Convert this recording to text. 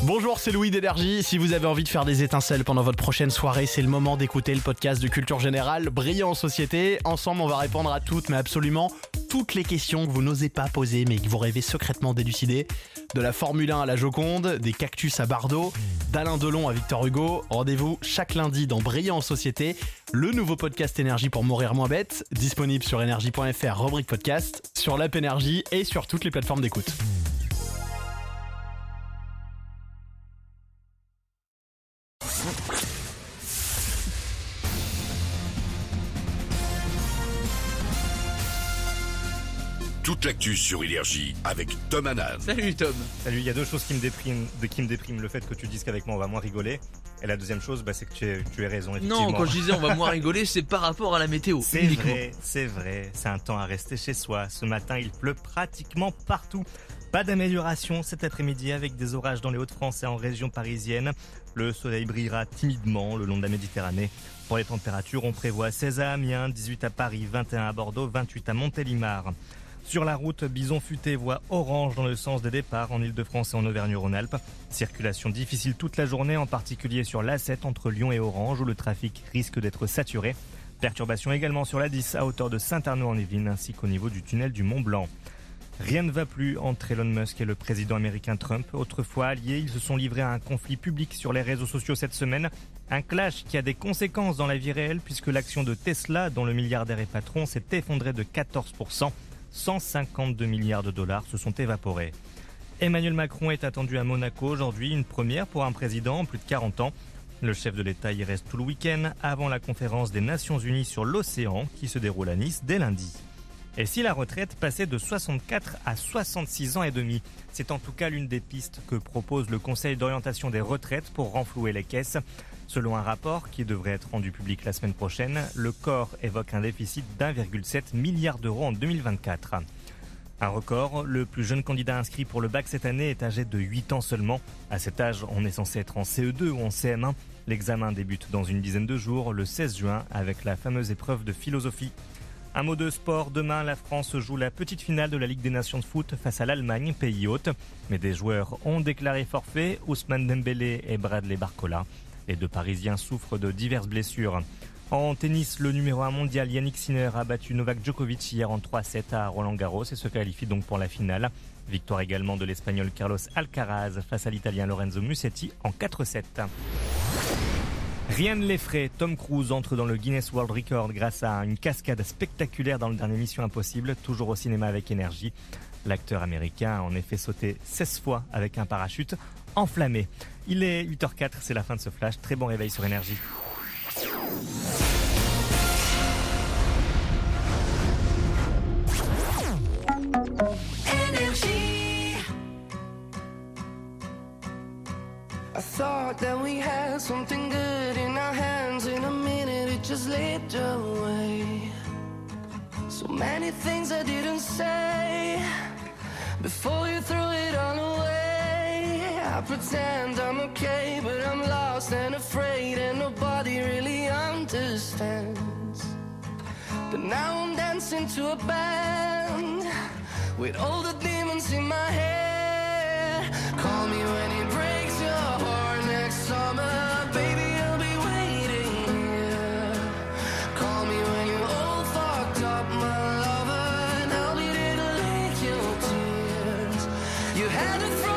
Bonjour, c'est Louis d'Énergie. Si vous avez envie de faire des étincelles pendant votre prochaine soirée, c'est le moment d'écouter le podcast de Culture Générale, Brillant en Société. Ensemble, on va répondre à toutes, mais absolument toutes les questions que vous n'osez pas poser, mais que vous rêvez secrètement d'élucider. De la Formule 1 à la Joconde, des cactus à Bardot, d'Alain Delon à Victor Hugo. Rendez-vous chaque lundi dans Brillant en Société, le nouveau podcast Énergie pour mourir moins bête, disponible sur énergie.fr, rubrique podcast, sur l'app Énergie et sur toutes les plateformes d'écoute. Toute l'actu sur Énergie avec Tom Hanan. Salut Tom. Salut, il y a deux choses qui me dépriment. Le fait que tu dises qu'avec moi on va moins rigoler. Et la deuxième chose, c'est que tu as raison, effectivement. Non, quand je disais on va moins rigoler, c'est par rapport à la météo. C'est vrai. C'est un temps à rester chez soi. Ce matin, il pleut pratiquement partout. Pas d'amélioration cet après-midi avec des orages dans les Hauts-de-France et en région parisienne. Le soleil brillera timidement le long de la Méditerranée. Pour les températures, on prévoit 16 à Amiens, 18 à Paris, 21 à Bordeaux, 28 à Montélimar. Sur la route, Bison Futé voie orange dans le sens des départs en Ile-de-France et en Auvergne-Rhône-Alpes. Circulation difficile toute la journée, en particulier sur l'A7 entre Lyon et Orange où le trafic risque d'être saturé. Perturbations également sur l'A10 à hauteur de Saint-Arnaud-en-Yvelines ainsi qu'au niveau du tunnel du Mont-Blanc. Rien ne va plus entre Elon Musk et le président américain Trump. Autrefois alliés, ils se sont livrés à un conflit public sur les réseaux sociaux cette semaine. Un clash qui a des conséquences dans la vie réelle puisque l'action de Tesla, dont le milliardaire est patron, s'est effondrée de 14%. 152 milliards de dollars se sont évaporés. Emmanuel Macron est attendu à Monaco aujourd'hui, une première pour un président en plus de 40 ans. Le chef de l'État y reste tout le week-end avant la conférence des Nations Unies sur l'océan qui se déroule à Nice dès lundi. Et si la retraite passait de 64 à 66 ans et demi, c'est en tout cas l'une des pistes que propose le Conseil d'orientation des retraites pour renflouer les caisses. Selon un rapport qui devrait être rendu public la semaine prochaine, le corps évoque un déficit d'1,7 milliard d'euros en 2024. Un record, le plus jeune candidat inscrit pour le bac cette année est âgé de 8 ans seulement. À cet âge, on est censé être en CE2 ou en CM1. L'examen débute dans une dizaine de jours, le 16 juin, avec la fameuse épreuve de philosophie. Un mot de sport, demain la France joue la petite finale de la Ligue des Nations de foot face à l'Allemagne, pays hôte. Mais des joueurs ont déclaré forfait, Ousmane Dembélé et Bradley Barcola. Les deux Parisiens souffrent de diverses blessures. En tennis, le numéro 1 mondial Yannick Sinner a battu Novak Djokovic hier en 3-7 à Roland-Garros et se qualifie donc pour la finale. Victoire également de l'Espagnol Carlos Alcaraz face à l'Italien Lorenzo Musetti en 4-7. Rien ne l'effraie, Tom Cruise entre dans le Guinness World Record grâce à une cascade spectaculaire dans le dernier Mission Impossible, toujours au cinéma avec Énergie. L'acteur américain a en effet sauté 16 fois avec un parachute enflammé. Il est 8h04, c'est la fin de ce flash. Très bon réveil sur Énergie. I thought that we had something good in our hands. In a minute it just slipped away. So many things I didn't say before you threw it all away. I pretend I'm okay, but I'm lost and afraid, and nobody really understands. But now I'm dancing to a band with all the demons in my head. Call me when it breaks your heart next summer, baby, I'll be waiting here. Call me when you're all fucked up, my lover, and I'll be there to lick your tears. You had to throw